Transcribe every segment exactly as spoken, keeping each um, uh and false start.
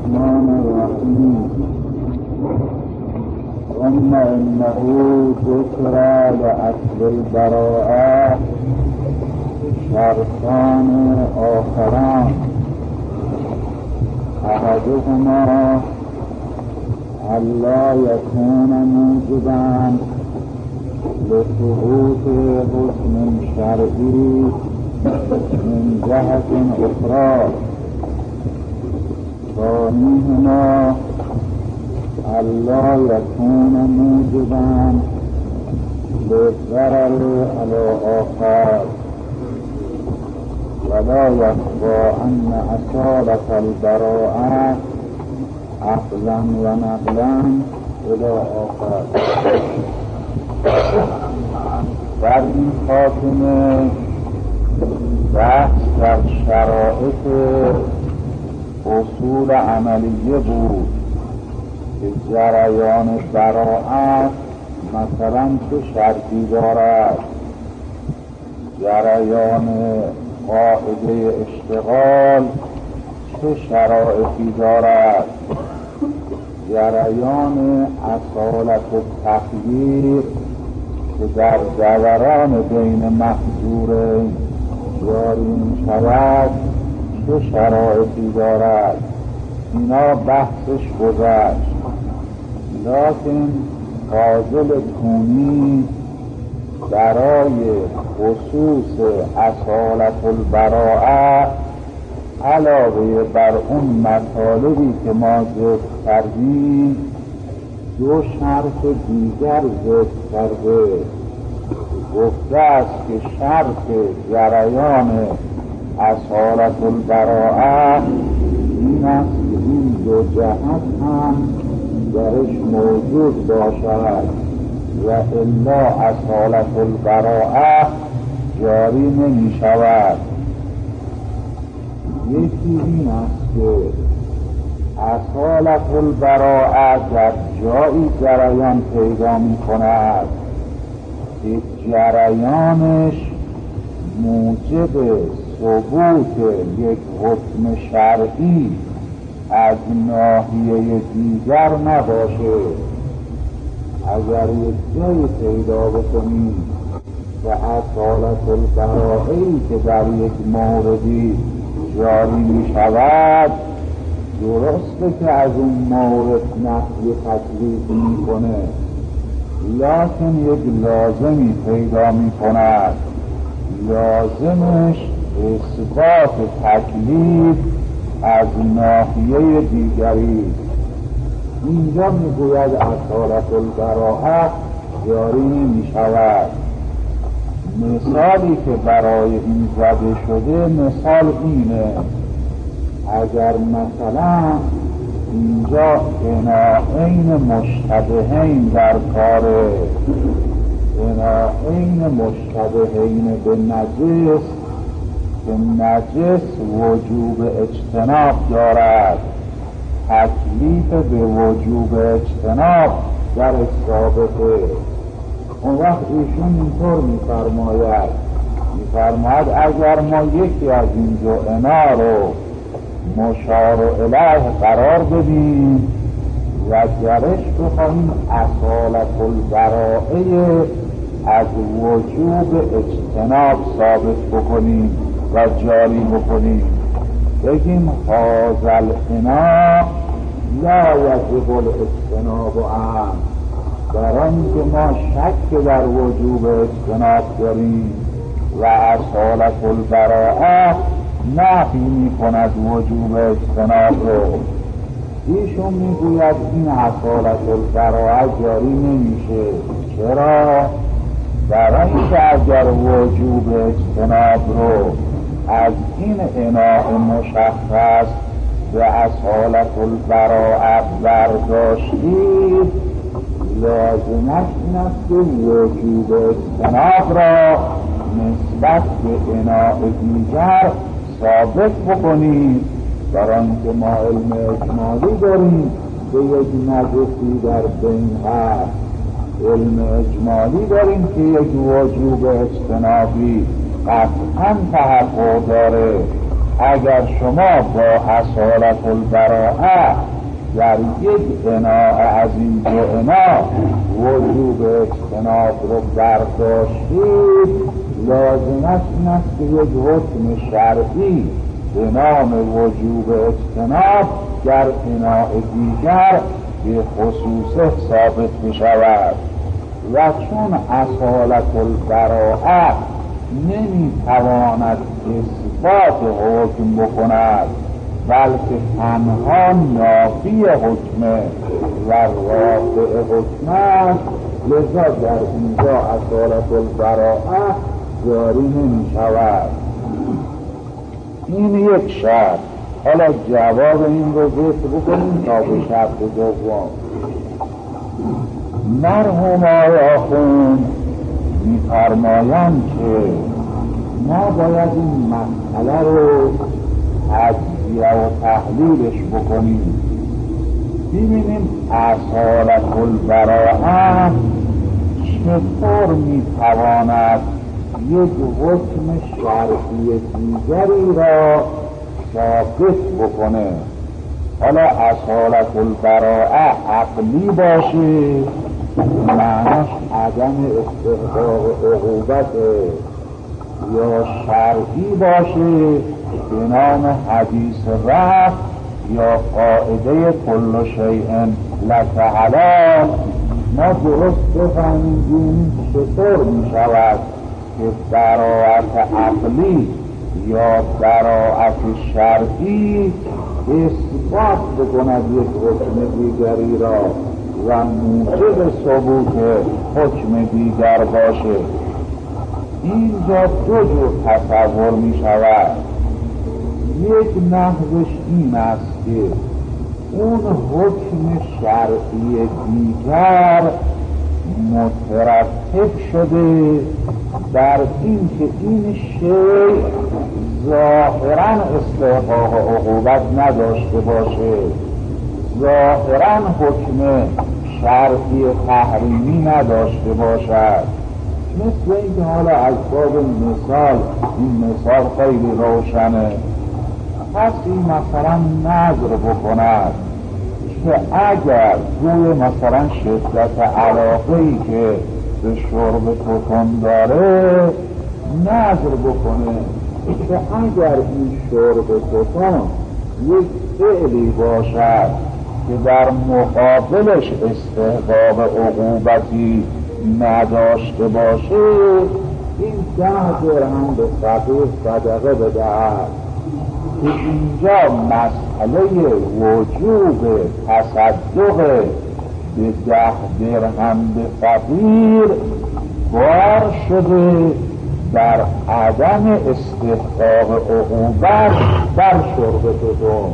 الرحمن الرحیم. ثم انه ذکر لأصل البراءة شرطان آخران احدهما الا یکون موجبا لثبوت حكم شرعی من جهة اخرى، ثانیهما الا یکون موجبا للضرر على آخر، ولا يخفى ان اصالة البراءة عقلا و نقلا الى آخر. در این خاتمه بحث در شرایط اصول عملیه بود که جریان براءت مثلا چه شرطی دارد، جریان قاعده اشتغال چه شرایطی دارد، جریان اصالت التخییر که در دوران بین محظورین جاری می شود چه شرایطی دارد. اینا بحثش گذشت، لیکن فاضل کونی برای خصوص اصالت البراءة علاوه بر اون مطالبی که ما ذکر کردیم دو شرط دیگر ذکر کرده. گفته است که شرط جریان اصالت البراءة این است که این دو جهت هم درش موجود باشد و الا اصالت البراءة جاری نمی شود. یکی این است که اصالت البراءة در جایی جریان پیدا می کند که جریانش موجب ثبوت یک حکم شرعی از ناحیه دیگر نباشه. اگر یک جایی پیدا بکنیم و اصالت البراءه‌ای که در یک موردی جاری می شود درسته که از اون مورد نفی تکلیف می کنه، لیکن یک لازمی پیدا می کند، لازمش اثبات تکلیف از ناحیه دیگری. اینجا می گوید اصالت البراءة جاری نمی شود. مثالی که برای این زده شده مثال اینه، اگر مثلا اینجا عناعین مشتبهین در کاره، عناعین مشتبهین به نجس که نجس وجوب اجتناب دارد، تکلیف به وجوب اجتناب در ثابته. اون وقت ایشون اینطور میفرماید میفرماید اگر ما یکی از این دو عنا رو مشار الیه قرار بدیم و گرش بخواهیم اصالت البراءة از وجوب اجتناب ثابت بکنیم و جاری بکنیم، بگیم هذا العنا لا یجب الاجتناب عنه، در آنکه ما شک در وجوب اجتناب داریم و اصالت البراءة نفی می کند وجوب اجتناب رو. ایشون می گوید این اصالت البراءة جاری نمیشه. چرا؟ در اینکه اگر وجوب اجتناب رو از این عناء مشخص به اصالت البراءة برداشتید، لازمش این است که وجوب اجتناب را نسبت به عناء دیگر ثابت بکنید، در آنکه ما علم اجمالی داریم که یک نجسی در بین هست، علم اجمالی داریم که یک وجوب اجتنابی قطعا تحقق داره. اگر شما با اصالت البراءه در یک اناء از این دو اناء وجوب اجتناب رو برداشتید، لازمش این است که یک حکم شرعی به نام وجوب اجتناب در اناء دیگر به خصوص ثابت بشود. و چون اصالت البراءه نمیتواند اثبات حکم بکند بلکه تنها نافی حکمه و رافع حکم است، لذا در اینجا اصالت البراءه جاری نمی شود. این یک شرط. حالا جواب این رو ذکر بکنیم تا به شرط دوم. مرحوم آخوند می‌فرمایند که ما باید این مسئله رو تجزیه و تحلیلش بکنیم، ببینیم اصالت البراءه چطور میتواند یک حکم شرعی دیگری را ثابت بکنه. حالا اصالت البراءه عقلی باشه معناش عدم استحقاق عقوبت، یا شرعی باشه به نام حدیث رفع یا قاعده کل شیء لک حلال. ما درست بفهمیم چطور می شود که براءت عقلی یا براءت شرعی اثبات بکند یک حکم دیگری را و موجب ثبوت حکم دیگر باشه. اینجا دو جور تصور می شود. یک نحوش این است که اون حکم شرعی دیگر مترتب شده در این که این شیء ظاهرا استحقاق عقوبت نداشته باشه، ظاهرا حکم شرعی تحریمی نداشته باشد. مثل اینکه حالا از باب مثال، این مثال خیلی روشنه، کسی مثلا نظر بکند که اگر روی مثلا شدت علاقه‌ای که به شرب توتون داره نظر بکنه که اگر این شرب توتون یک فعلی باشد که در مقابلش استحقاق عقوبتی نداشته باشه، این ده درهم به فقیر صدقه بدهد. که اینجا مسئله وجوب تصدق به ده درهم به فقیر بار شده در عدم استحقاق عقوبت در شرب توتون،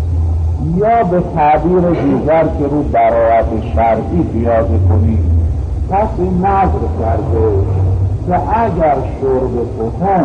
یا به تعبیر دیگر که رو براءت شرعی پیاده کنیم، کسی نظر کرده که اگر شرب توتون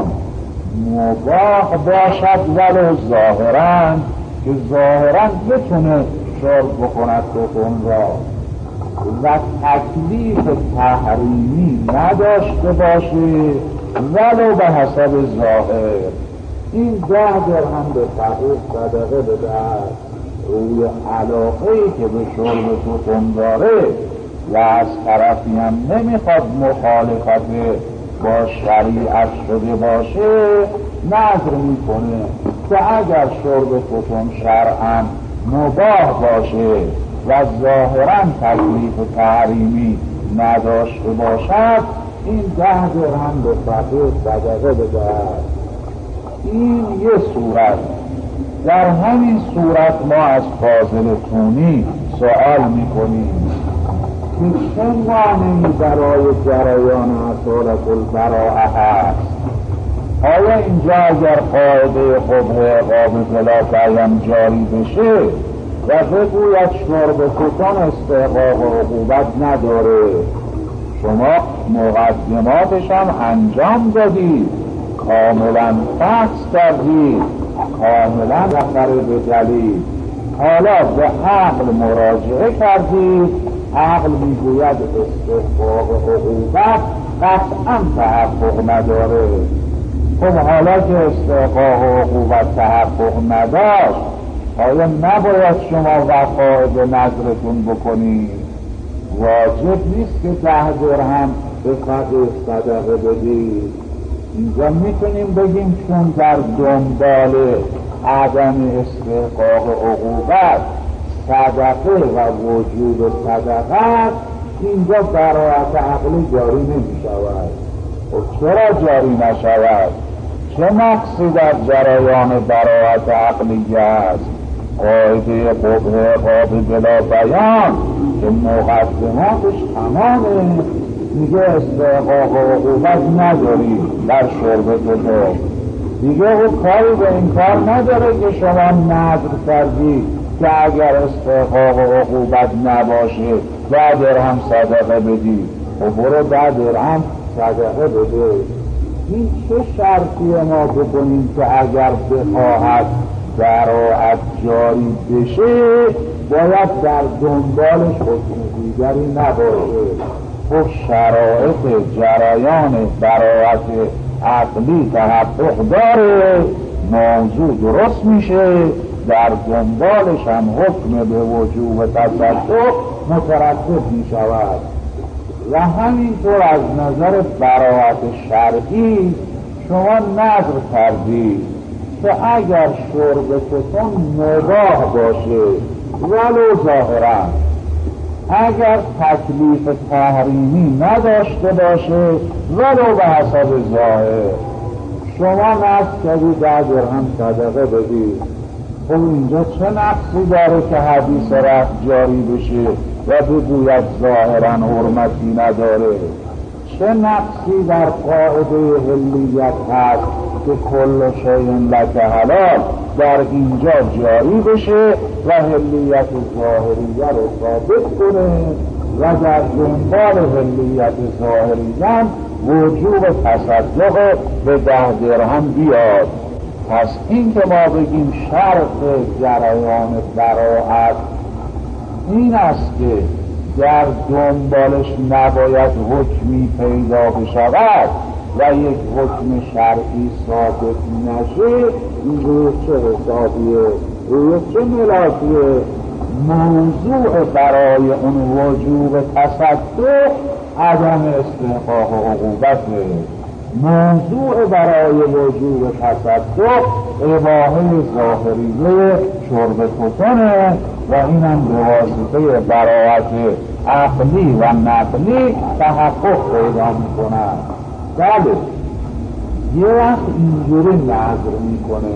مباح باشد ولو ظاهرا، که ظاهرا بتونه شرب بکند توتون را و تکلیف تحریمی نداشته باشه ولو به حسب ظاهر، این ده درهم به فقیر صدقه بدهد. روی علاقه‌ای که به شرب توتون داره و از طرفی هم نمیخواد مخالفت با شریعت شده باشه، نظر میکنه که اگر شرب توتون شرعاً مباح باشه و ظاهراً تکلیف تحریمی نداشته باشد، این ده درهم به فقیر صدقه بدهد. این یه صورت. در همین صورت ما از فاضل تونی سوال میکنیم که چه مانعی برای جریان اصالت البراءه هست؟ آیا اینجا اگر قاعده قبح عقاب بلا بیان جاری بشه و بگوید شرب توتون استحقاق عقوبت نداره، شما مقدماتش هم انجام دادید، کاملا فحص کردید، کاملا رفر به دلیل، حالا به عقل مراجعه کردید، عقل میگوید استحقاق عقوبت قطعا تحقق نداره، خب حالا که استحقاق و عقوبت تحقق نداشت، آیا نباید شما وفا به نظرتون بکنید؟ واجب نیست که ده درهم به فقیر صدقه بدید. اینجا میتونیم بگیم چون در دنبال عدم استحقاق عقوبت صدقه و وجود صدقه، اینجا براعت عقلی جاری نمی شود. و چرا جاری نشود؟ چه نقصی در جریان براعت عقلی است؟ قاعده قبه قابل بلا بیان که مقدماتش تمامه، دیگه استحقاق و عقوبت نداری در شرب تو، دیگه او کاری به این کار نداره که شما نظر کردی که اگر استحقاق و عقوبت نباشه ده درهم صدقه بدی و برو ده درهم صدقه بده. این چه شرطی ما بکنیم که اگر بخواهد براعت جاری بشه باید در دنبالش حکم دیگری نباشه؟ خب شرایط جریان براعت عقلی تحقق داره، موضوع درست میشه، در دنبالش هم حکم به وجوب تصدق مترتب می شود. و همینطور از نظر براعت شرعی شما نظر کردید که اگر شربتتون مباح باشه ولو ظاهرا، اگر تکلیف تحریمی نداشته باشه ولو به حسب ظاهر، شما نظر کردید ده درهم صدقه بدید. خب اینجا چه نقصی داره که حدیث رفت جاری بشه و بگوید ظاهرا حرمتی نداره؟ چه نقصی در قاعده حلیت هست که کل شیء لک حلال در اینجا جاری بشه و حلیت ظاهریه رو ثابت کنه و در دنبال حلیت ظاهریه وجوب تصدق به ده درهم بیاد؟ پس این که ما بگیم شرط جریان براعت این است که در دنبالش نباید حکمی پیدا بشود و یک حکم شرعی ثابت نشه، این روی چه حسابیه؟ روی چه ملاکیه؟ موضوع برای اون وجوب تصدق عدم استحقاق و عقوبته. موضوع برای وجوب تصدق اباحه ظاهریه شرب توتونه و اینم به واسطه براعت عقلی و نقلی تحقق پیدا میکنن. بله، یه وقت اینجوری نظر میکنه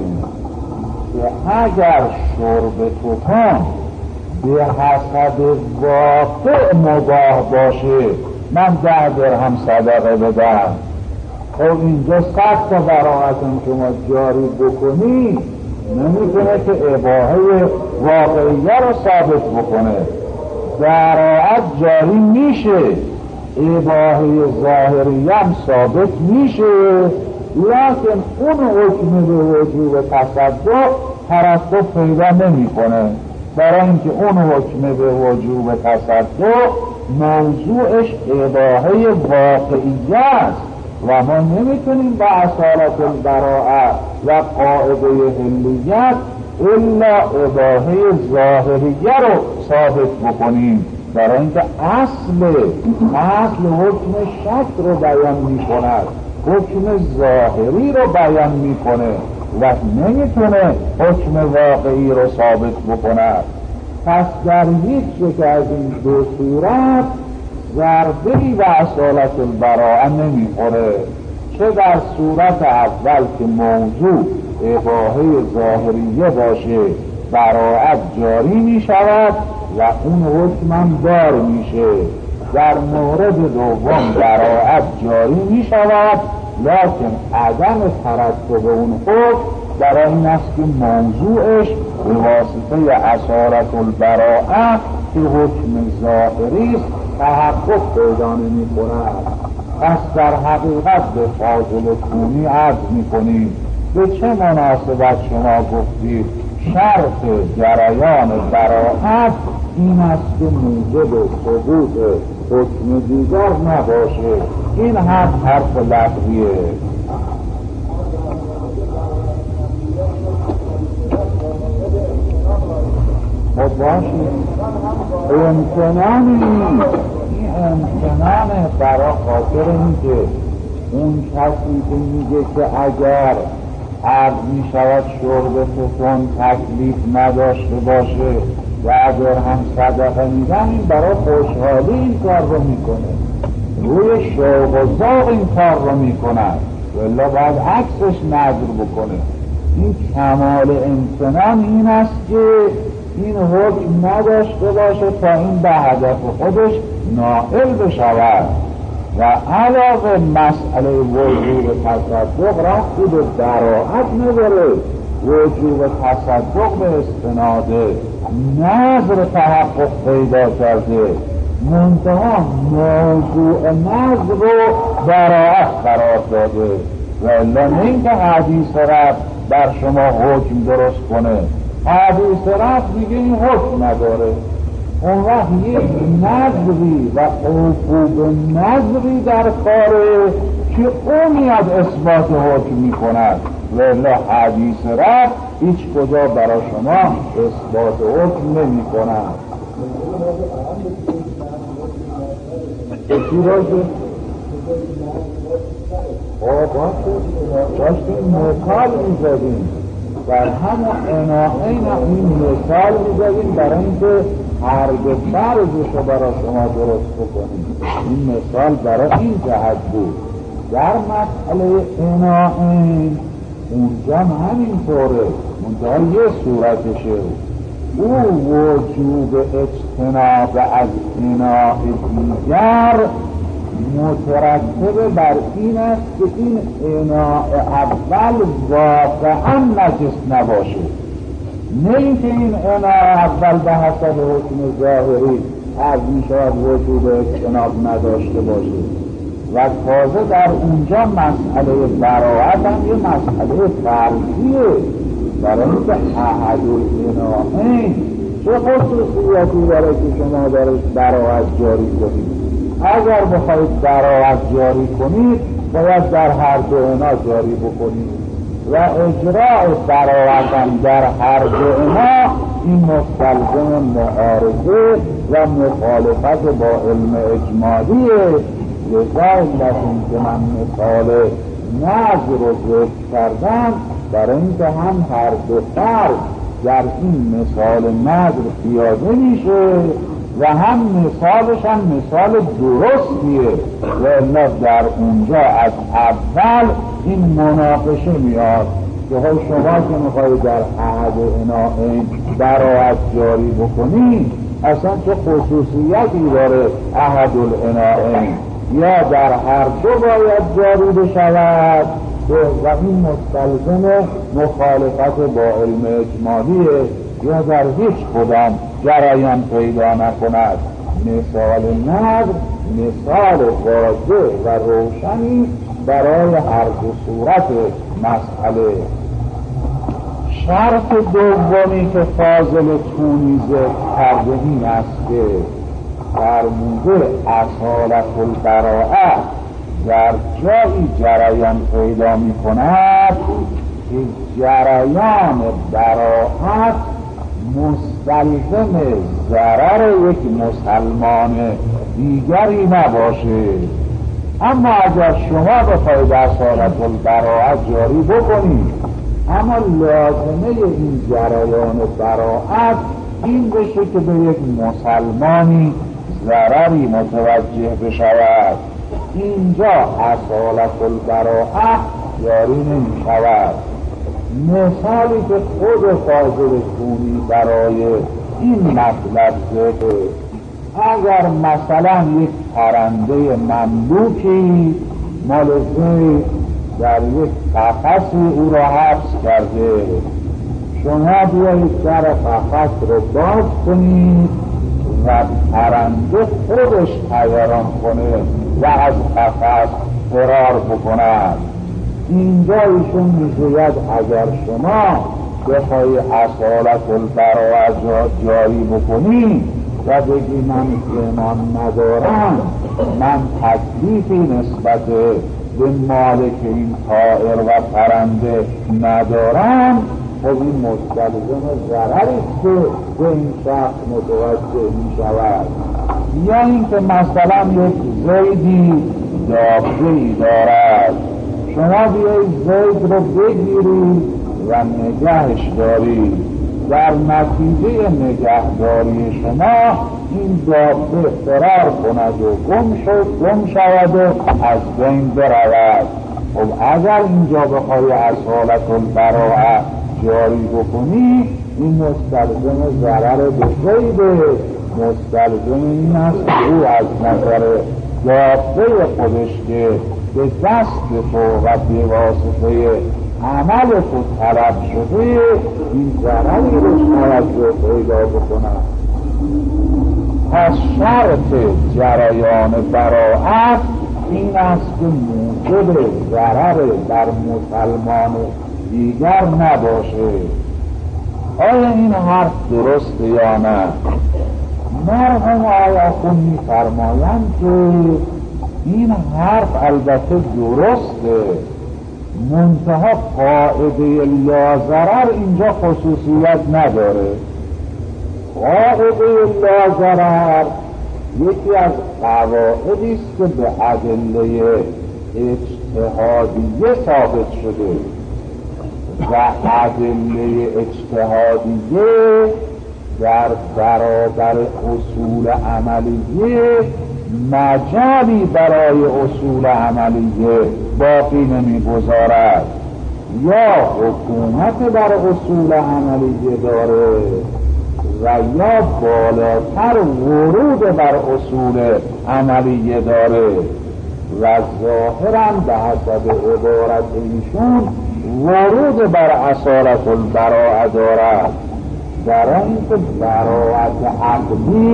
که اگر شرب توتون به حسب واقع مباح باشه من ده درهم صدقه بدم، خب اینجا صد تا براعتم شما جاری بکنی نمیتونه که اباحه واقعیه رو ثابت بکنه. براعت جاری میشه، اباحه ظاهریه هم ثابت میشه، لیکن اون حکم به وجوب تصدق ترتب پیدا نمیکنه، برای اینکه اون حکم به وجوب تصدق موضوعش اباحه واقعیه است و ما نمیتونیم با اصالت البراءه و قاعده حلیت الا اباحه ظاهریه رو ثابت بکنیم، برای اینکه اصل اصل حکم شک رو بیان میکند، حکم ظاهری رو بیان میکنه و نمیتونه حکم واقعی رو ثابت بکند. پس در هیچ یک از این دو صورت ضربه‌ای و اصالت البراءه نمیخوره، چه در صورت اول که موضوع اباحه ظاهریه باشه براءت جاری میشود و اون حکم هم دار میشه، در مورد دوم براءت جاری میشود لیکن عدم ترتب اون حکم برای این است که موضوعش به واسطه اصالت البراءه که حکم ظاهری است تحقق پیدا نمی کند. پس در حقیقت به فاضل کونی عرض می کنیم به چه مناسبت شما گفتید شرط جریان براءت این است که موجب ثبوت حکم دیگر نباشه؟ این هم حرف لغویه. خب باشید امتنانی این امتنانه برای خاطر اینکه اون کسی که میگه که اگر عرض می شود شربتون تکلیف نداشته باشه و اگر هم صدقه میدن این برای خوشحالی این کار رو میکنه، روی شوق و ذوق این کار رو میکنه، ولی باید عکسش نظر بکنه. این کمال امتنان این است که این حکم نداشته باشه تا این به هدف خودش نائل بشود و علاوه مسئله وجوب تصدق را خود براعت نداره. وجوب تصدق به استناد نظر تحقق پیدا کرده، منتها موضوع نظر رو براعت قرار داده و الا نه اینکه حدیث رب بر شما حکم درست کنه. حدیث رب میگه این حکم نداره، اون وقت یک نظری و عقوب نظری در کاره که او میاد اثبات حکم میکند و الا حدیث رب هیچ کجا برای شما اثبات حکم نمی کند. چی راجه؟ باشتیم مثال میزدیم در همون اناقین این مثال میزدیم برای اینکه هر به فرضش رو برای شما درست بکنیم. این مثال برای این جهت بود. در مسئله اناقین اونجا همین طوره، اونجا یه صورتشه، او وجوب اجتناب از اناق دیگر مترتب بر این است که این اناء اول واقعا نجس نباشه، نه اینکه این اناء اول به حسب حکم ظاهری از می شود وجود اجتناب نداشته باشه. و تازه در اونجا مسئله براعت هم یه مسئله فرضیه، برای اینکه احد الاناءین چه خصوصیتی داره که شما درش براعت جاری کنید. اگر بخواید براعت جاری کنید باید در هر دو انا جاری بکنید و اجراء براعت هم در هر دو انا این مستلزم معارضه و مخالفت با علم اجمالیه. لذا علت این که من مثال نظر رو ذکر کردم برای اینکه هم هر دو فرد در این مثال نظر پیاده میشه و هم مثالش هم مثال درستیه و الا در اونجا از اول این مناقشه میاد که شما که میخواید در احد اناءین براعت جاری بکنید اصلا چه خصوصیتی داره احد الاناءین، یا در هر دو باید جاری بشود و این مستلزم مخالفت با علم اجمالیه یا در هیچ کدام جریان پیدا نکند. مثال نظر مثال واضح و روشنی برای هر دو صورت مسئله. شرط دومی که فاضل تونی ذکر کرده این است که فرموده اصالت البراءه در جایی جریان پیدا می کند که جریان براءت مستلزم ضرر یک مسلمان دیگری نباشه. اما اگر شما بخواید اصالت البراءه جاری بکنید اما لازمه این جریان براءت این بشه که به یک مسلمانی ضرری متوجه بشود، اینجا اصالت البراءه جاری نمی شود. مثالی که خود فاضل تونی برای این مطلب ذکر، اگر مثلا یک پرنده مملوکی مال زید در یک قفسی او را حبس کرده، شما بیایید در قفس رو باز کنید و پرنده خودش طیران کنه و از قفس فرار بکند. اینجا ایشون میگوید اگر شما بخوای اصالت البراءه جاری بکنی و بگی من ایمان ندارم، من تکلیفی نسبت به مالک این طائر و پرنده ندارم، خب این مستلزم ضرری است که به این شخص متوجه می شود. یا اینکه مثلا یک زیدی دابه‌ای دارد، شما بیایید زید رو بگیرید و نگهش دارید، در نتیجه نگهداری شما این دابه فرار کند و گم شد گم شود و از بین برود. خب اگر اینجا بخوای اصالت البراءه جاری بکنی، این مستلزم ضرر به زیده، مستلزم این است او از نظر دابه خودش که به دست تو و به واسطه عمل تو طلب شده این ضرری رو توجه پیدا بکنم. پس شرط جریان براءت این است که موجب ضرر در مسلمان دیگر نباشه. آیا این حرف درسته یا نه؟ مرحوم آیاخون می فرمایند که این حرف البته درسته، منتها قاعده لا ضرر اینجا خصوصیت نداره. قاعده لا ضرر یکی از قواعدی است که به ادله اجتهادیه ثابت شده و ادله اجتهادیه در برابر اصول عملیه مجالی برای اصول عملیه باقی نمیگذارد. یا حکومت بر اصول عملیه داره و یا بالاتر ورود بر اصول عملیه داره و ظاهرا به حسب عبارت ایشون ورود بر اصالت البراءه دارد، در اینکه براءت عقلی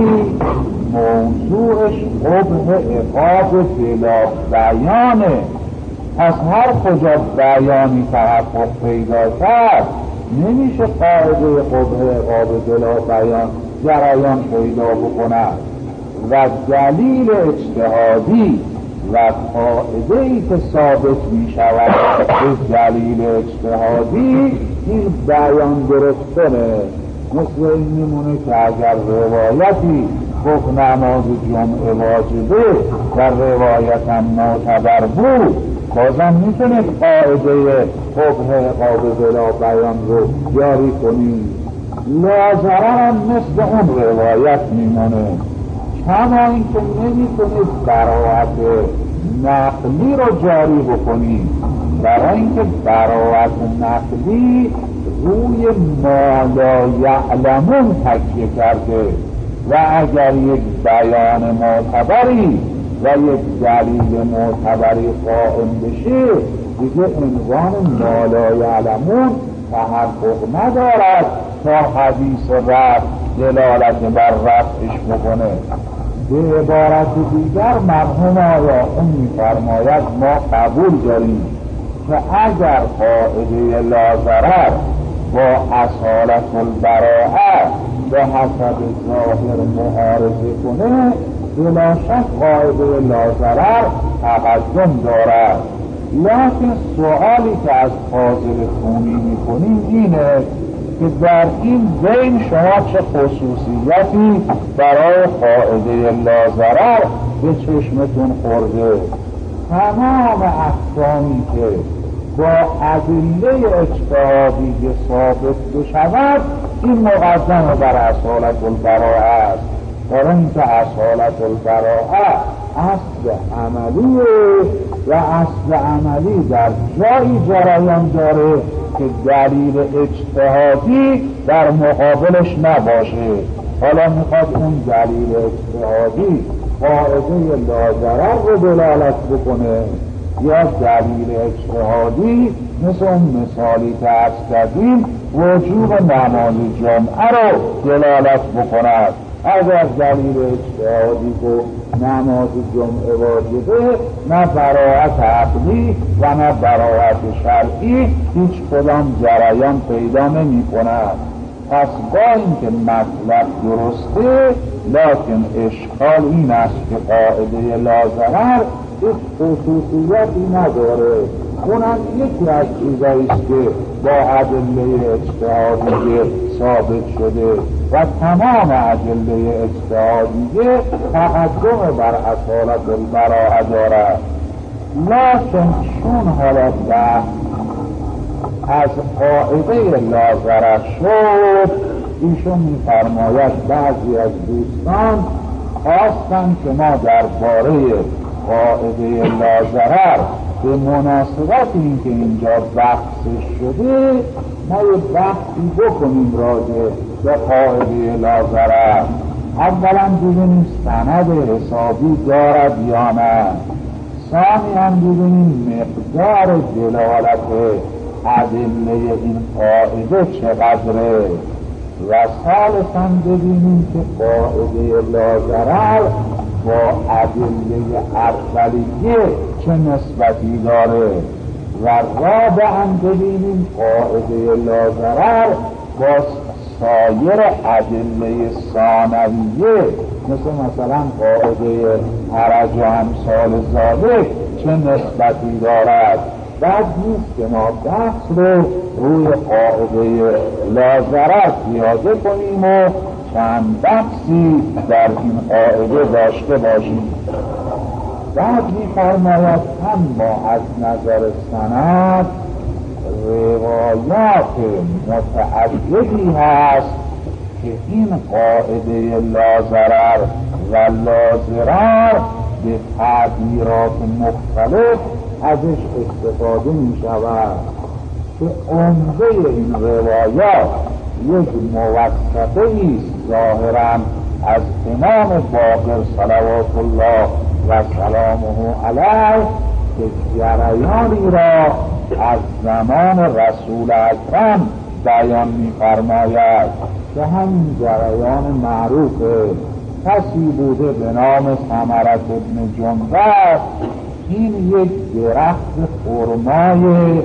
موضوعش قبح عقاب بلا بیانه. پس هر کجا بیانی تحقق پیدا کرد نمیشه قاعده قبح عقاب بلا بیان جریان پیدا بکند و دلیل اجتهادی و قاعده‌ای که ثابت می شود به دلیل اجتهادی این بیان درست کنه. مثل این میمونه که اگر روایتی گفت نماز جمعه واجبه در روایت هم معتبر بود، بازم میتونه قاعده قبح عقاب بلا بیان رو جاری کنیم. لا ضرر هم مثل اون روایت میمونه، کما این که نمیتونید براءت نقلی رو جاری بکنید، برای اینکه براءت نقلی روی ما لا یعلمون تکیه کرده و اگر یک بیان معتبری و یک دلیل معتبری قائم بشه دیگه عنوان ما لا یعلمون تحقق ندارد تا حدیث رفع دلالت بر رفعش بکنه. به عبارت دیگر مرحوم آیاخون می‌فرماید ما قبول داریم که اگر قاعده لا ضرر با اصالت البراءه به حسب ظاهر معارضه کنه، بلا شک قاعده لا ضرر تقدم دارد. لکن سوالی که از فاضل خونی میکنیم اینه که در این بین شما چه خصوصیتی برای قاعده لا ضرر به چشمتون خورده؟ تمام احکامی که با ادله اجتهادی ثابت بشود این مقدم بر اصالت البراءه است، برای اینکه اصالت البراءه اصل عملیه و اصل عملی در جایی جریان داره که دلیل اجتهادی در مقابلش نباشه. حالا میخواد اون دلیل اجتهادی قاعده لا ضرر رو دلالت بکنه یا دلیل اجتهادی مثل اون مثالی که عرض کردیم وجوب نماز جمعه رو دلالت بکند. اگر دلیل اجتهادی که نماز جمعه واجبه، نه براءت عقلی و نه براءت شرعی هیچ کدام جریان پیدا نمی کند. پس با اینکه مطلب درسته، لکن اشکال این است که قاعده لا ضرر هیچ خصوصیتی نداره اونم یکی از چیزایی است که با ادله اجتهادیه ثابت شده و تمام ادله اجتهادیه تقدم بر اصالت البراءه دارد. لکن چون حالا بحث از قاعده لا شد، ایشون می‌فرماید بعضی از دوستان خواستن که ما درباره قاعده لا به مناسبت این که اینجا بحث شده ما یه بحثی بکنیم راجع به قاعده لا ضرر. اولا ببینیم سند حسابی دارد یا نه، ثانیاً ببینیم مقدار دلالت ادله این قاعده چقدره و ثالثاً ببینیم که قاعده لا ضرر با ادله اولیه چه نسبتی داره و رابعاً ببینیم قاعده لا ضرر با سایر ادله ثانویه مثل مثلا قاعده حرج و امثال ذالک چه نسبتی دارد. بعد نیست که ما بحث رو روی قاعده لا ضرر پیاده کنیم و چند بحثی در این قاعده داشته باشیم. بعد می‌فرماید اما از نظر سند روایات متعددی هست که این قاعده لا ضرر و لا ضرر به تعبیرات مختلف ازش استفاده می شود که عمده این روایات یک موثقه ایست ظاهراً از امام باقر صلوات الله و سلامه علیه که جریانی را از زمان رسول اکرم بیان می فرماید که همین جریان معروف کسی بوده به نام ثمرة بن جندب. این یک درخت خرمای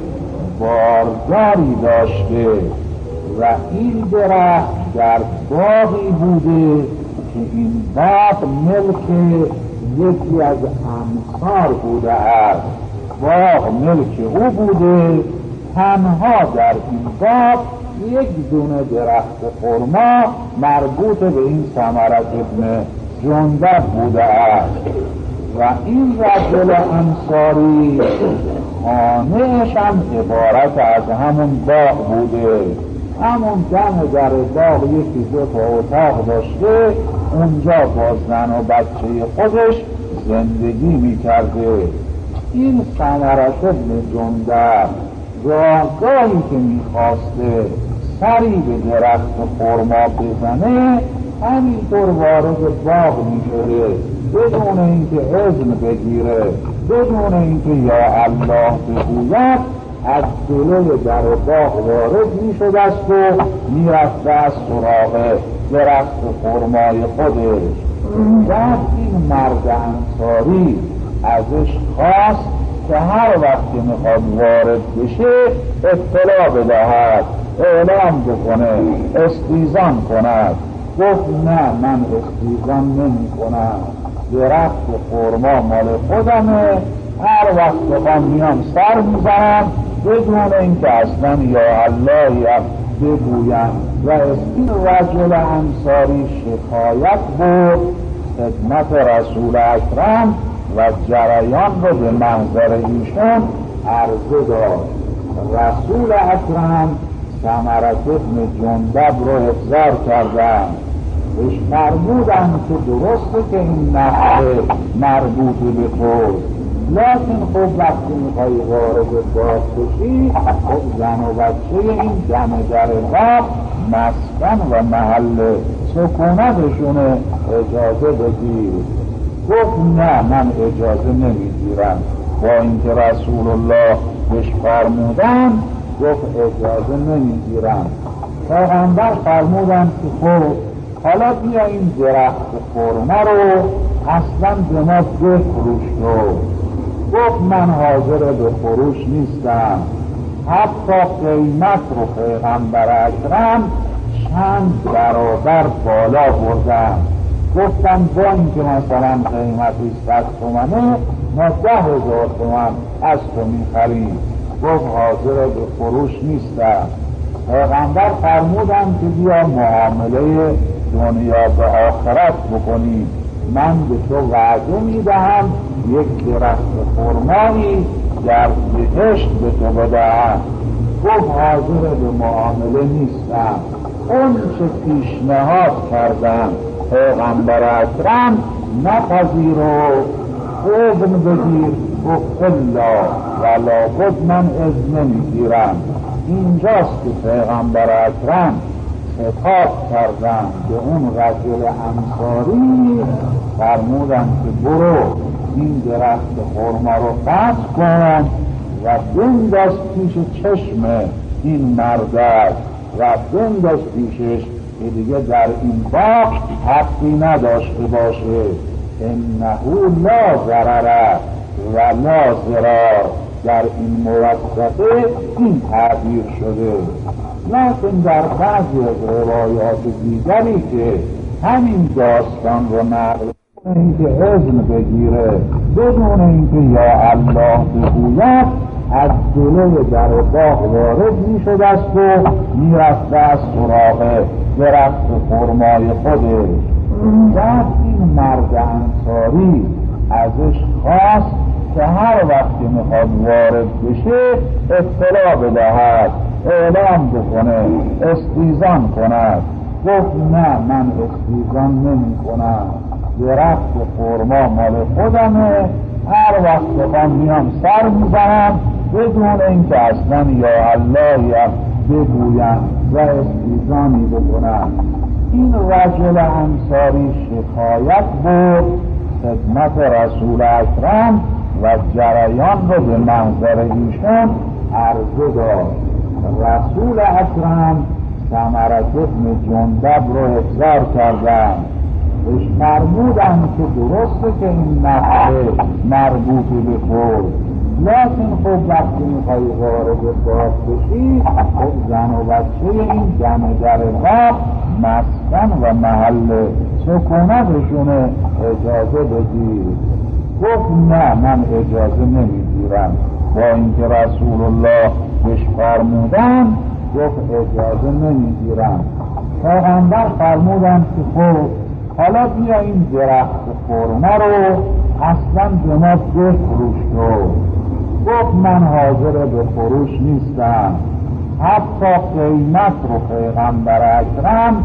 بارداری داشته و این درخت در باغی بوده که این باغ ملک یکی از انصار بوده است. باغ ملک او بوده، تنها در این باغ یک دونه درخت خرما مربوط به این ثمرة بن جندب بوده است و این رجل انصاری خانه‌اش هم عبارت از همون باغ بوده. همون دم در باغ یکی دو تا اتاق داشته، اونجا با زن و بچه خودش زندگی میکرده. این ثمرة بن جندب راهگاهی که میخواسته سری به درخت خرما بزنه همینطور وارد باغ میشده بدون اینکه اذن بگیره، بدون اینکه یا الله بگوید از جلوی در باغ وارد میشده است و میرفته از سراغ درخت خرمای خودش. بعد این مرد انصاری ازش خواست که هر وقت که میخواد وارد بشه اطلاع بدهد، اعلام بکنه، استیزان کند. گفت نه، من استیزان نمی کنم، درخت خرما مال خودمه، هر وقت بخوام میام سر میزنم بدون اینکه اصلا یا اللهی بگویم. و این رجل انصاری شکایت بود خدمت رسول اکرم و جریان رو به محضر ایشون عرضه داد. رسول اکرم ثمرة بن جندب رو احضار کردن، بهش فرمودن که درسته که این نقل مربوط به تو، لیکن خب وقتی میخوایی وارد باغ بشی خب زن و بچه این دم در باغ مسکن و محل سکونتشونه، اجازه بگیر. گفت نه، من اجازه نمیگیرم. با اینکه رسول الله بهش فرمودن گفت اجازه نمیگیرم. پیغمبر فرمودن که خب حالا بیا این درخت خرما رو اصلا به ما بفروش. تو گفت من حاضر به فروش نیستم. حتی قیمت رو پیغمبر اکرم چند برابر بالا بردن. گفتن با اینکه مثلا قیمتی صد تومنه ما ده هزار تومن از تو میخریم. گفت حاضر به فروش نیستم. پیغمبر فرمودن که بیا معامله دنیا به آخرت بکنیم، من به تو وعده میدهم یک درخت خرمایی در بهشت به تو بدهم. گفت حاضر به معامله نیستم. اون چه پیشنهاد کردم پیغمبر اکرم نپذیرو، اذن بگیر. گفت الا ولا بد من اذن نمیگیرم. اینجاست که پیغمبر اکرم خطاب کردن به اون رجل انصاری، فرمودن که برو این درخت خرما رو قطع کن و بنداز پیش چشم این مردک و بنداز پیشش که دیگه در این باغ حقی نداشته باشه. انه لا ضرر و لا ضرار. در این موثقه این تعبیر شده. لیکن در بعضی از روایات دیگری که همین داستان رو نقل اینکه اذن بگیره بدون اینکه یا الله بگوید، از جلوی در باغ وارد می شده است و می رفته از سراغ درخت خرمای خودش. بعد این مرد انصاری ازش خواست که هر وقت که میخواد وارد بشه اطلاع بدهد، اعلام بکنه، استیزان کند. گفت نه، من استیزان نمی کنم، درخت خرما مال خودمه، هر وقت بخوام میام سر میزنم بدون اینکه اصلا یا الله بگویم و استیزانی بکنم. این رجل انصاری شکایت بود خدمت رسول اکرم و جریان رو به محضر ایشون عرضه داد. رسول اکرم ثمرة ابن جندب رو احضار کردن، بهش فرمودن که درسته که این مسئله مربوط به خود، لیکن خب وقتی میخوایی وارد باغ بشی، خب زن و بچه این دم در باغ مسکن و محل سکونتشونه، اجازه بگیر. گفت نه، من اجازه نمیگیرم. با اینکه رسول الله بهش فرمودن گفت اجازه نمیگیرم. پیغمبر فرمودن که خب حالا بیا این درخت خرما رو اصلا به ما بفروش رو. گفت من حاضر به فروش نیستم. حتی قیمت رو پیغمبر اکرم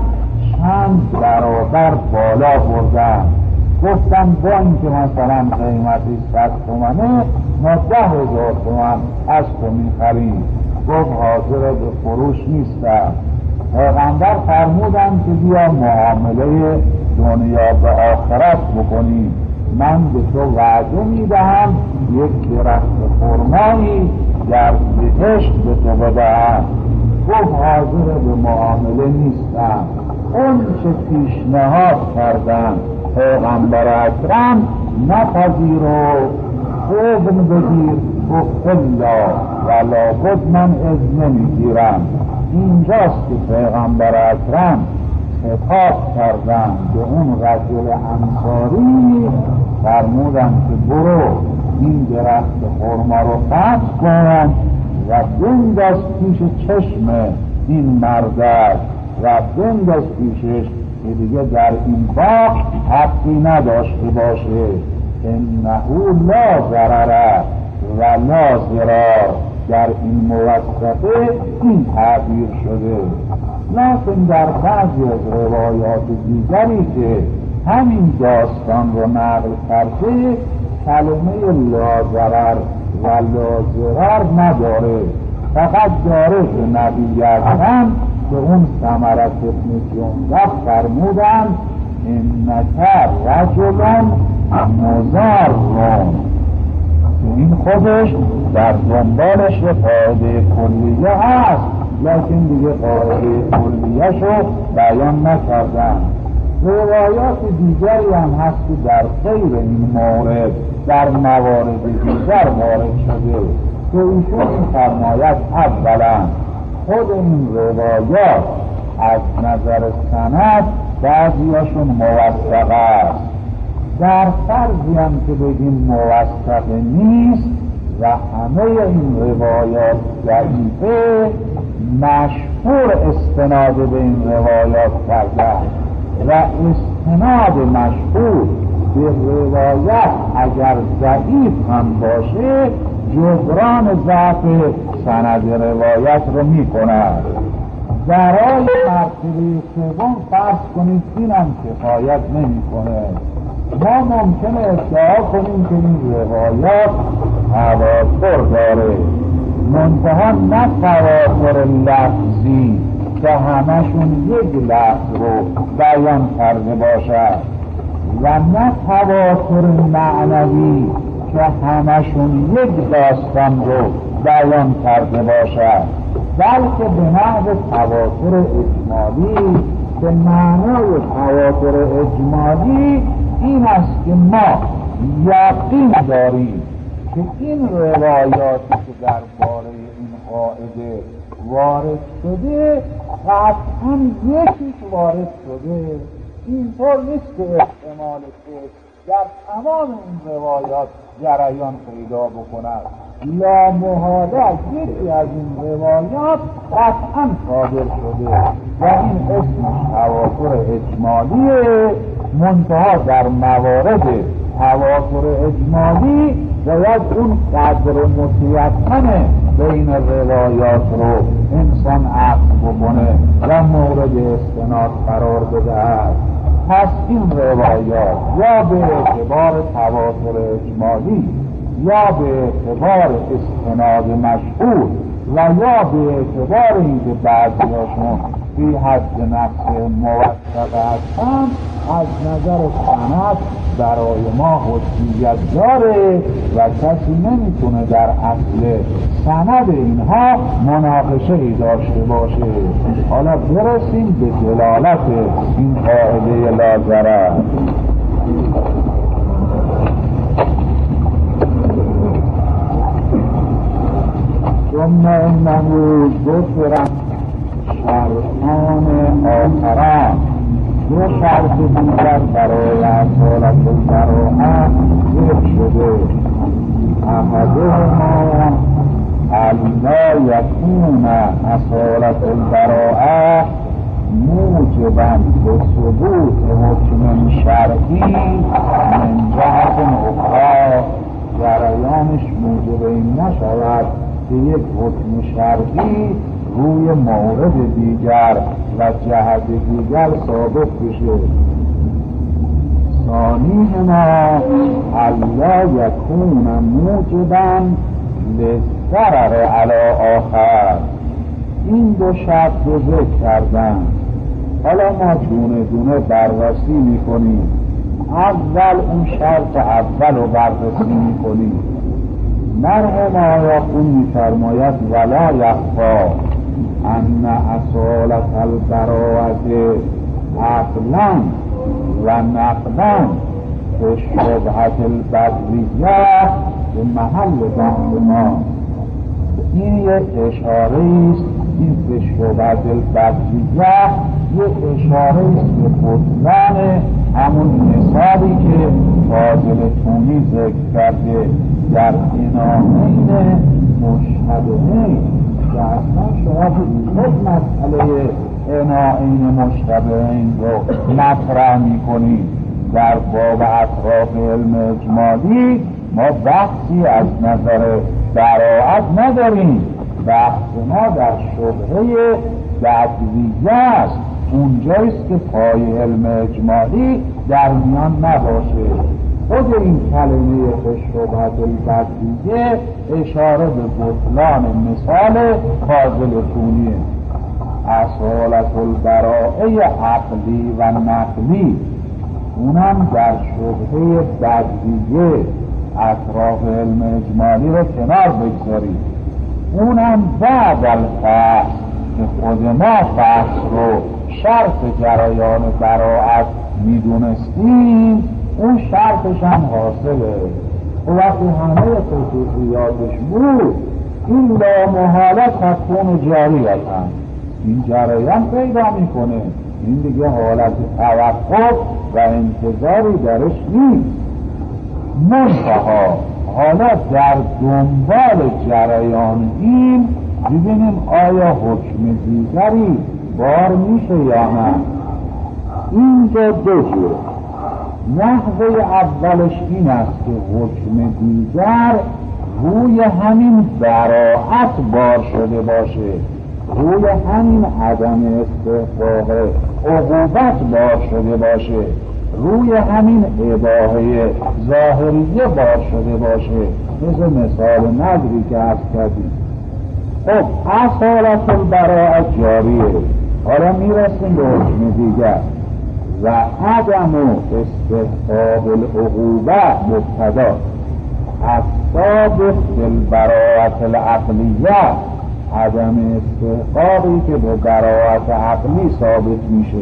چند برابر بالا بردم. گفتم با اینکه مثلا قیمتی صد تومنه ما ده هزار تومن از تو میخریم. گفت حاضر به فروش نیستم. پیغمبر فرمودن که بیا معامله دنیا به آخرت بکنیم، من به تو وعده میدهم یک درخت خرمایی در بهشت به تو بدهم. گفت حاضر به معامله نیستم. اون چه پیشنهاد کردن پیغمبر اکرم نپذیرو، اذن بگیر. گفت الا ولا بد من اذن نمیگیرم. اینجاست که پیغمبر اکرم خطاب کردن به اون رجل انصاری، فرمودن که برو این درخت خرما رو قطع کن و بنداز پیش چشم این مردک و بنداز پیشش که دیگه در این باغ حقی نداشته باشه. انه لا ضرر و لا ضرار. در این موثقه این تعبیر شده. لیکن در بعضی از روایات دیگری که همین داستان رو نقل کرده کلمه لا ضرر و لا ضرار نداره، فقط داره که نبی اکرم به اون ثمرة ابن جندب فرمودن انک رجل مضر. این خودش در دنبالش قاعده کلیه هست، لیکن دیگه قاعده کلیه شو بیان نکردن. روایات دیگری هم هست که در غیر این مورد در موارد دیگر وارد شده که ایشون فرماید اولا خود این روایات از نظر سند بعضیاشون موثق است. در فرضی هم که بگیم موثق نیست و همه این روایات ضعیفه، مشهور استناد به این روایات کردن و استناد مشهور به روایت اگر ضعیف هم باشه جبران ضعف سند روایت رو می کند. برای مرتبه سوم فرض کنید اینم کفایت نمی کنه. ما ممکنه ادعا کنیم که این روایات تواتر داره، منتها نه تواتر لفظی که همشون یک لفظ رو بیان کرده باشد و نه تواتر معنوی که همشون یک داستان رو بیان کرده باشد، بلکه به نحو تواتر اجمالی که معنای تواتر اجمالی این است که ما یقین داریم که این روایاتی که درباره این قاعده وارد شده قطعا یکیش وارد شده. اینطور نیست که احتمال که در تمام این روایات جریان پیدا بکند. لا محاله یکی از این روایات قطعا صادر شده و این اسمش تواتر اجمالیه. منتها در موارد تواتر اجمالی باید اون قدر متیقن بین روایات رو انسان عقل بکنه و مورد استناد قرار بدهد. پس این روایات یا به اعتبار تواتر اجمالی یا به اعتبار استناد مشهور و یا به اعتبار اینکه بعضیاشون فی حد نفس موثق هستند از نظر سند برای ما حجیت داره و کسی نمیتونه در اصل سند اینها مناقشه ای داشته باشه. حالا برسیم به دلالت این قاعده لا ضرر. ثم انه ذکر شرطان آخران، دو شرط دیگر برای اصالت البراءه ذکر شده. احدهما الا یکون اصالت البراءه موجبا به ثبوت حکم شرعی من جهت اخرى، جریانش موجب این نشود که یک حکم شرعی روی مورد دیگر و جهت دیگر ثابت بشه. ثانیهما الا یکون موجبا للضرر علی آخر، این دو شرط رو ذکر کردن. حالا ما دونه دونه بررسی میکنیم. اول اون شرط اول رو بررسی میکنیم. مرحوم آیا خون میفرماید ولا یخفا ان اصالت البراءة عقلا و نقلا به شبهت البدویه به محل بحث ما. این یک اشاره است. این به شبهت البدویه یک اشاره است به بطلان همون مثالی که فاضل تونی ذکر کرده در اینامین مشتبهین که اصلا شما خود مسئله اینامین مشتبهین رو مطرح میکنید. در باب اطراف علم اجمالی ما بحثی از نظر براءت نداریم. بحث ما در شبهه بدویه است. اونجایست که پای علم اجمالی در میان نباشه. خود این کلمه شبهت البدویه اشاره به بطلان مثال فاضل تونیه. اصالت البراءه عقلی و نقلی اونم در شبهه بدویه اطراف علم اجمالی رو کنار بگذارید. اونم بعد الفحص که خود ما فحص رو شرط جریان براءت میدونستیم، اون شرطش هم حاصله. و وقتی همه خصوصیاتش بود این لا محاله تکون جاری هستن. این جریان پیدا میکنه. این دیگه حالت توقف و انتظاری درش نیست. منتها حالا در دنبال جریان این ببینیم آیا حکم دیگری بار میشه یا نه. اینجا دو جور. نحوه اولش این است که حکم دیگر روی همین براعت بار شده باشه، روی همین عدم استحقاق عقوبت بار شده باشه، روی همین اباحه ظاهریه بار شده باشه، مثل مثال نظری که عرض کردیم. خب اصالت البراعت جاریه. حالا میرسیم به حکم دیگر و عدم استحقاق العقوبه مبتدا الثابت بالبراعت العقلیه، عدم استحقاقی که به براعت عقلی ثابت میشه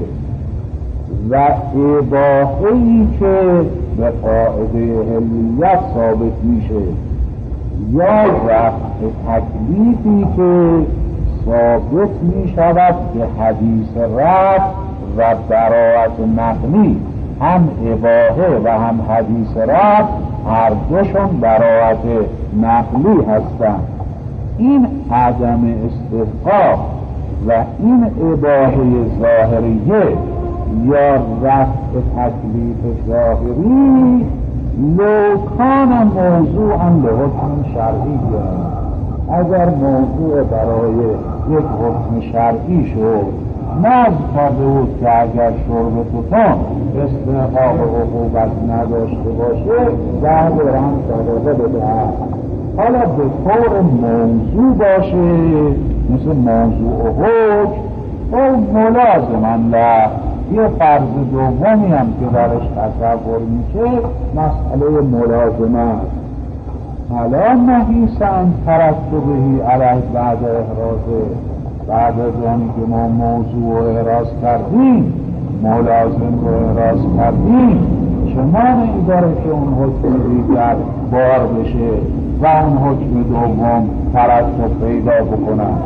و اباحه‌ای که به قاعده حلیت ثابت میشه، یا رفع تکلیفی که ثابت میشود به حدیث رفع و براعت نقلی. هم اباحه و هم حدیث رفع هر دوشون براعت نقلی هستند. این عدم استحقاق و این اباحه ظاهریه یا رفع تکلیف ظاهری لوکان موضوعا به حکم شرعی، اگر موضوع برای یک حکم شرعی شد نظر کرده بود که اگر شرب توتان استحقاق عقوبت نداشته باشه در دوران صدقه بدهد. حالا به طور موضوع باشه مثل موضوع حکم او ملازمن له. یه فرض دومی هم که درش تصور میشه مسئله ملازمت. حالا نحیسن ترتبهی علیه بعد احرازه، بعد از آنی که ما موضوع رو احراز کردیم ملازم رو احراز کردیم، چه مانعی داره که اون حکم دیگر بار بشه و اون حکم دوم ترتب پیدا بکنن؟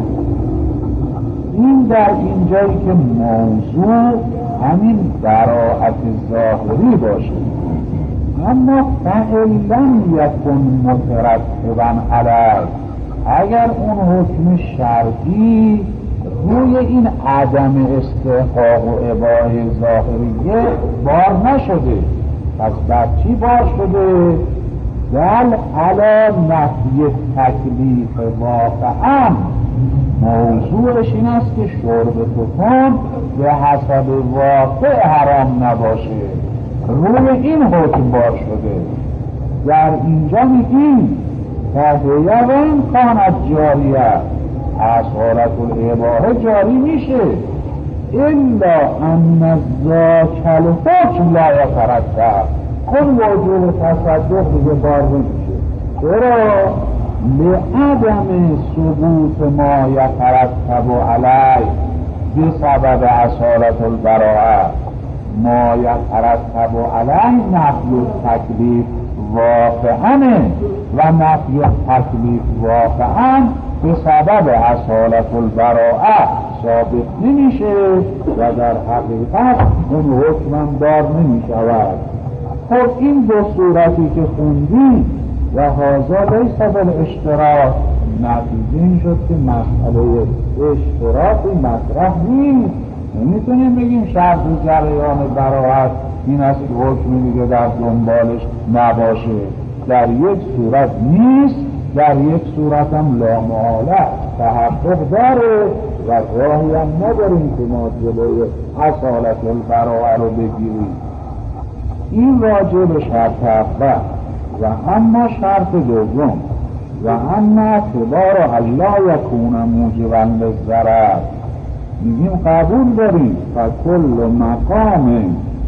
این در اینجایی که موضوع همین براعت ظاهری باشه، اما فعلا یکن مترتبا علیه، اگر اون حکم شرعی روی این عدم استحقاق و اباحه ظاهریه بار نشده، پس بر چی بار شده؟ دل علی نفی تکلیف واقعا. موضوعش این است که شرب توتان به حسب واقع حرام نباشه، روی این حکم بار شده. در اینجا میگیم تهیون کانت جاریه، اصالت الاباحه جاری میشه، الا ان ذاک الحکم لا یترتب، کل وجوب تصدق دیگه بار نمیشه. چرا؟ لعدم ثبوت ما یترتب علیه بسبب اصالت البراءه. ما یترتب علیه نفی تکلیف واقعا و نفی تکلیف واقعا به سبب اصالت البراءه ثابت نمیشه و در حقیقت اون حکم دار نمیشود. خب این دو صورتی که خوندی و هذا لیس بالاشتراط، نتیجه این شد که مسئله اشتراطی مطرح نیست. نمیتونیم بگیم شرط جریان براعت این است که حکمی دیگه در دنبالش نباشه. در یک صورت نیست، در یک صورت هم لامحاله تحقق داره و راهی هم نداریم که ما جلوی اصالت البراءه رو بگیریم. این راجع به شرط اول. و اما شرط دوم و اما اعتبار الله یکون موجبا للضرر، میگیم قبول داریم فکل مقام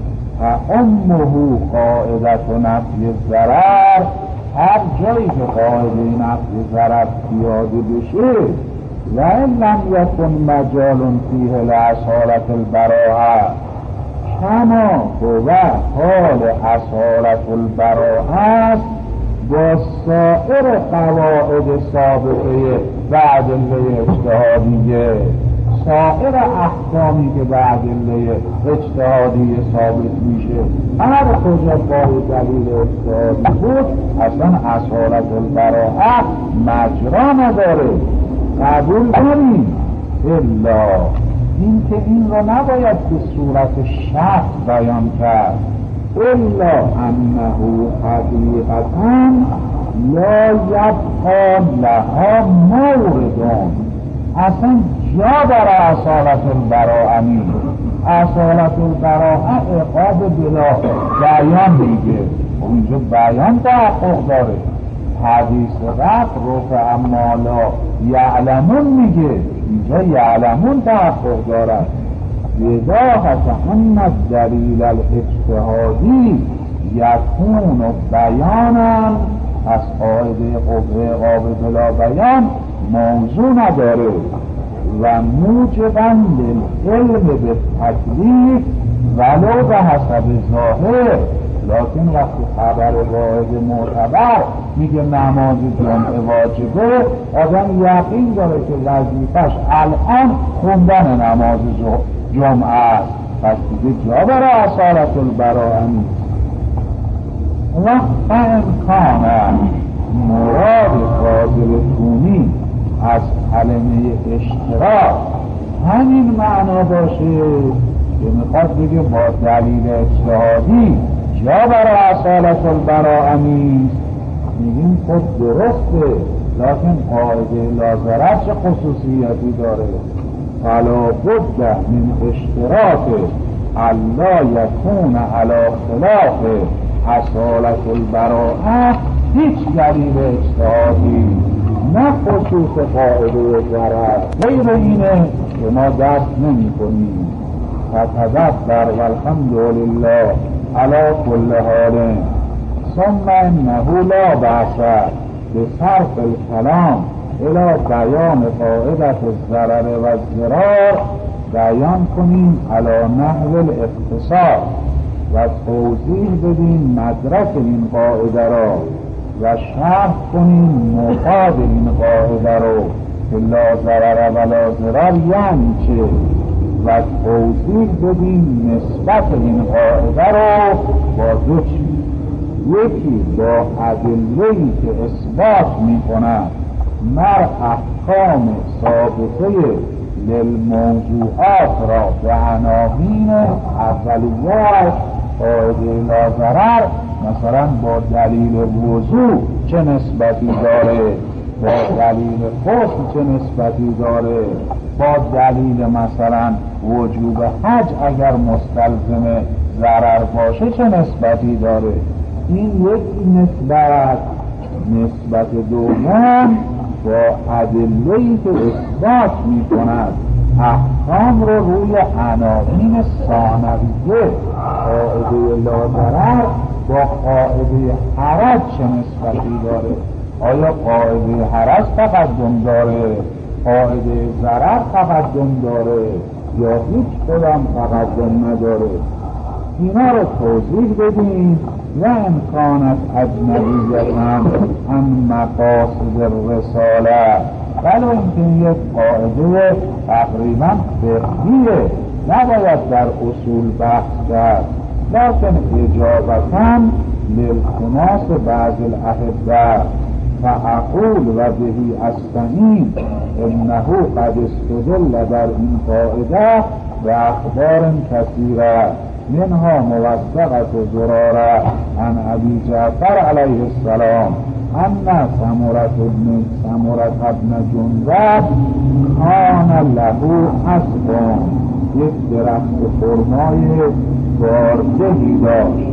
فامه قاعدت نفی الضرر، هر جایی که قاعده نفی ضرر پیاده بشه و لم یکن مجال فیه لاصالت البراءه کما هو حال اصالت البراءه است با سایر قواعد سابقه و ادله اجتهادیه. سایر احکامی که به ادله اجتهادی ثابت میشه هر کجا با دلیل اجتهادی بود اصلا اصالت البراءه مجرا نداره، قبول داریم. الا این که این رو نباید به صورت شرط بیان کرد، الا انه حقیقتا لا یبقى لها موردون، اصلا جا برای اصالت البراءه نیست. اصالت البراءه عقاب بلا بیان میگه، اونجا بیان تحقق داره. حدیث رفت رفع ما لا یعلمون میگه، اینجا یعلمون تحقق دارد. وضاحت ان الدلیل الاجتهادی یکون بیانا، از قاعده قوه قابل بلا بیان موضوع نداره. و موجبا للعلم به تکلیف ولو به حسب ظاهر، لکن وقتی خبر واحد معتبر میگه نماز جمعه واجبه، آدم یقین داره که وظیفش الان خوندن نماز جمعه است، پس دیگه جا برای اصالت البراءه نیست. و امکان مراد فاضل تونی از کلمه اشتراک همین معنا باشه که میخواد بگه با دلیل اجتهادی جا برای اصالت البراءه نیست. میگیم خود درسته، لیکن قاعده لازرت چه خصوصیتی داره؟ فلا بد من اشتراک الا یکون علی خلاف اصالت البراءه، هیچ دلیل اجتهادی نه خصوص قاعده ضرر غیر اینه که ما دست نمی کنیم. فتدبر والحمد لله علی کل حال. ثم انه لا بأس بصرف الكلام الى بیان قاعدة الضرر و الضرار، بیان کنیم علی نحو الاختصار و توضیح بدیم مدرک این قاعده را و شرح کنیم مفاد این قاعده رو که لا ضرر و لا ضرر یعنی چه، و توضیح بدیم نسبت این قاعده رو با دو چیز، یکی با ادله‌ای که اثبات می‌کند مر احکام ثابته للموضوعات را به عناوین اولیات قاعده لا ضرر، مثلا با دلیل وضوع چه نسبتی داره، با دلیل غسل چه نسبتی داره، با دلیل مثلا وجوب حج اگر مستلزم ضرر باشه چه نسبتی داره. این یک نسبت. نسبت دوم با ادله‌ای که اثبات می کند احکام رو روی عناوین ثانویه، قاعده لا ضرر با قاعده حرج چه نسبتی داره. آیا قاعده حرج تقدم داره، قاعده ضرر تقدم داره، یا هیچ کدام تقدم نداره؟ اینا رو توضیح بدیم. و امکانت اجنبیتن عن مقاصد الرساله، ولو اینکه یک قاعده تقریبا فقهیه نباید در اصول بحث کرد، لیکن اجابتا للتماس بعض الاحبه فاقول و بهی استعین انه قد استدل در این قاعده و اخبار کثیره منها موثقة زرارة عن ابي جعفر علیه السلام ان سمرة بن سمرة بن جندب کان له اسب، یک درخت خرمای باردهی داشت،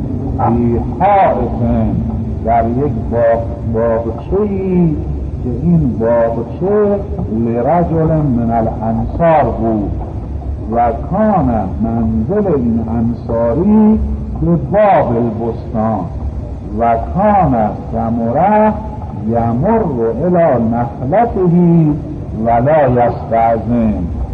فی حائط، در یک باغ باغچه‌ای که این باغچه لرجل من الانصار بود و کان منزل این انصاری به باب البستان و کان سمره یمر الی نخلته ولا یستأذن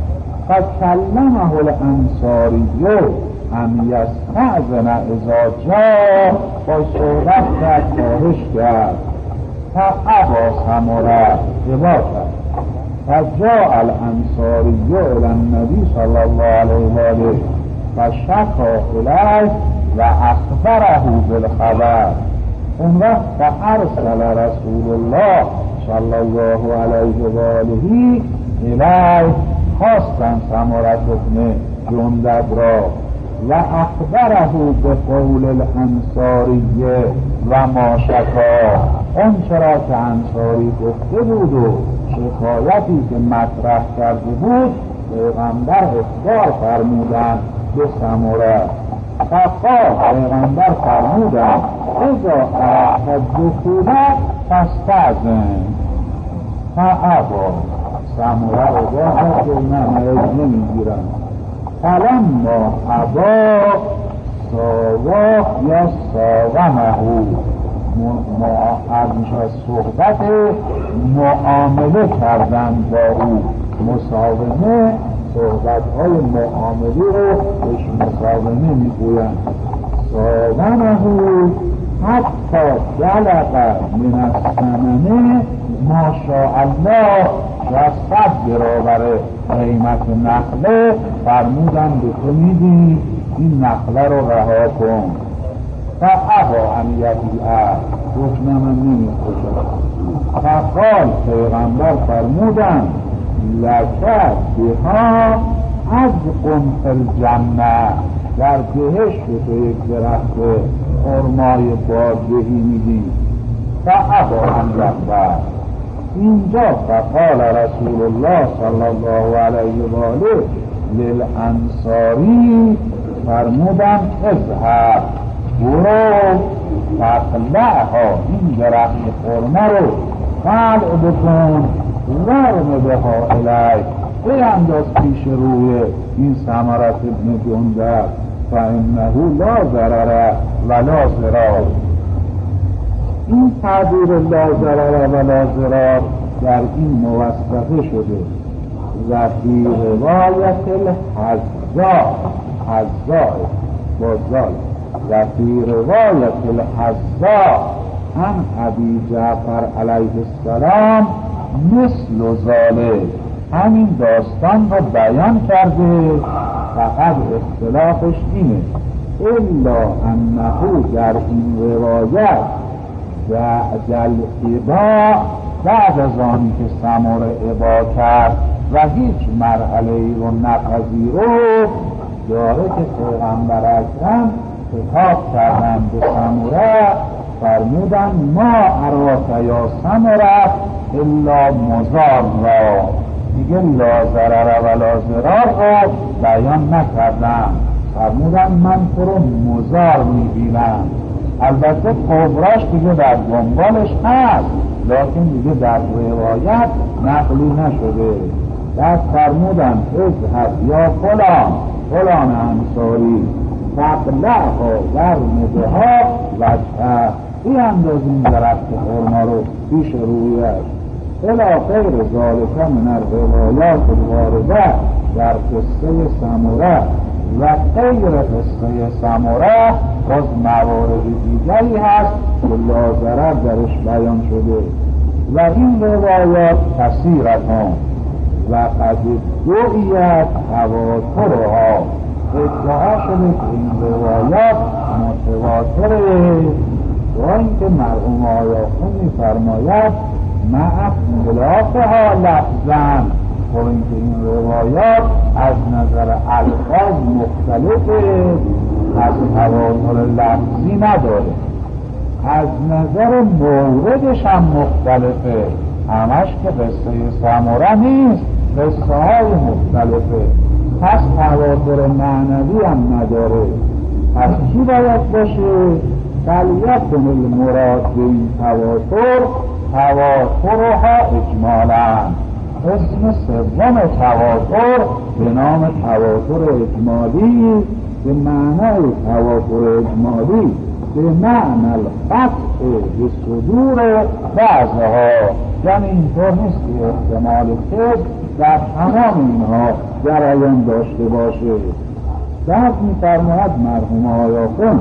فکلمه الانصاری ان یستأذن اذا جاء، با صحبت کرد، خواهش کرد، فابا سمره ابا کرد. فجاء الانصاری الى النبی صلی الله علیه و آله فشکا الیه و اخبره بالخبر. اون وقت فارسل رسول الله صلی الله علیه و آله الیه، خواستن سمرة بن جندب را و اخبره به قول الانصاریه و ما شکا، اون چرا که انصاری گفته بود و شکایتی که مطرح کرده بود پیغمبر اخبار فرمودن به سمره. فقال پیغمبر فرمودن اذا اردت دخوله فاستأذن فابا. سمره اجازت رو نه نمیگیرن. فلما ابا ساوا یا ساومه، از صحبت معامله کردن با او. مساومه صحبت های معاملی رو بهش مساومه میگویند. ساومه حتی جلق من الثمن ما شاء الله، و صد برابر قیمت نخله فرمودن به تو میدی این نخله رو رها کن. فابا ان یبیعه، گفت نه من نمیخوشم. فقال پیغمبر فرمودن لکت بها از قنف الجنه، در بهشت تو یک درخت خرمای بادبهی میدی. فابا ان یبیعه. اینجا فقال رسول الله صلی الله علیه و آله للانصاری، فرمودن اذهب برو فقلعها، این درخت خرمه رو قلع بکن، ورم بها الیک، بینداز پیش روی این سمرة ابن جندب، فانه لا ضرر ولا ضرار. این تعبیر لا ضرر ولا ضرار در این موثقه شده و فی روایت الحذاء، حذاء بازال، و فی روایت الحذاء عن ابی جعفر علیه السلام مثل ذالک، همین داستان رو بیان کرده. فقط اختلافش اینه الا انه در این روایت بعد ابا، بعد از آنی که سمره ابا کرد و هیچ مرحله ای رو نپذیرفت، داره که پیغمبر اکرم خطاب کردن به سمره، فرمودن ما اراک یا سمره الا مضار را، دیگه لا ضرر ولا ضرار رو بیان نکردم. فرمودن من تو رو مضار میبینم. البته کبراش دیگه در دنبالش هست، لیکن دیگه در روایت نقلی نشده. بعد فرمودن اذهب یا فلان فلان انصاری فقلعها ورمدها وجهه، این انداز این درخت خرما رو پیش رویش. الا غیر ذالک من الروایات الوارده در قصه سمره و غیر قصه سمره باز موارد دیگری هست که لا ضرر درش بیان شده و این روایات کثیرتان و قد دعیت تواترها، ادعا شده که این روایات متواتره، و اینکه مرحوم آیاخون می‌فرماید مع اختلافها لفظاً، و اینکه این روایات از نظر الفاظ مختلفه، از تواتر لفظی نداره، از نظر موردش هم مختلفه، همش که قصه سمره نیست، قصه های مختلفه، پس تواتر معنوی هم نداره. پس چی باید باشه؟ فلیکن المراد به این تواتر تواترها اجمالا. اسم سوم تواتر به نام تواتر اجمالی، به معنای تواتر اجمالی به معنی القطع به صدور بعضها، یعنی اینطور نیست که احتمال کذب در تمام اینها جریان داشته باشه. بعد می‌فرماید مرحوم آیاخون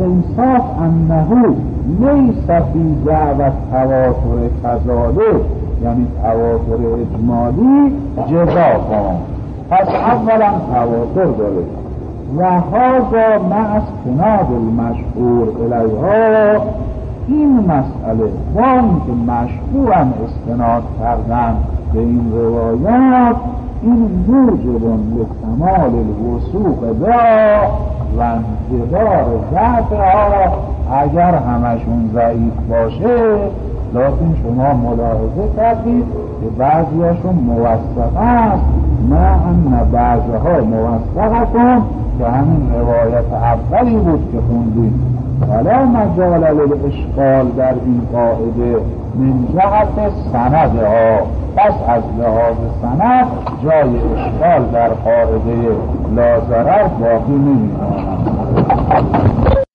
والانصاف انه لیس فی دعوی تواتر کذالک، یعنی تواتر اجمالی جزا کن. پس اولا تواتر داره و هذا مع استناد المشهور الیها، این مسئله با اینکه مشهورم استناد کردن به این روایات، این موجب لکمال الوثوق بها و انتظار ضعفها، اگر همشون ضعیف باشه لکن شما ملاحظه کردید که بعضیاشون موثق است، نه ان بعضها موثق کن که همین روایت اولی بود که خوندیم. ولا مجال للاشکال در این قاعده من جهت سندها، پس از لحاظ سند جای اشکال در قاعده لا ضرر باقی نمی‌ماند.